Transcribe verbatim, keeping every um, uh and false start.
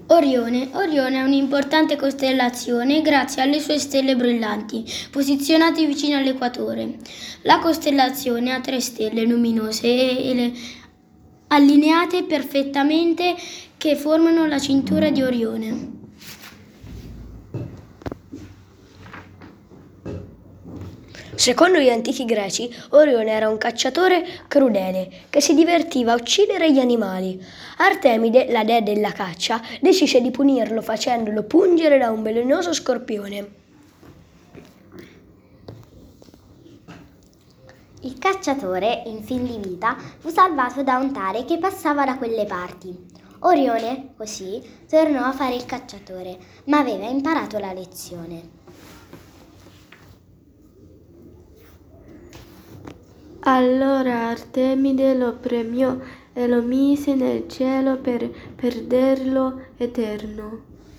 Orione. Orione è un'importante costellazione grazie alle sue stelle brillanti, posizionate vicino all'equatore. La costellazione ha tre stelle luminose e le allineate perfettamente che formano la cintura di Orione. Secondo gli antichi greci, Orione era un cacciatore crudele che si divertiva a uccidere gli animali. Artemide, la dea della caccia, decise di punirlo facendolo pungere da un velenoso scorpione. Il cacciatore, in fin di vita, fu salvato da un tale che passava da quelle parti. Orione, così, tornò a fare il cacciatore, ma aveva imparato la lezione. Allora Artemide lo premiò e lo mise nel cielo per perderlo eterno.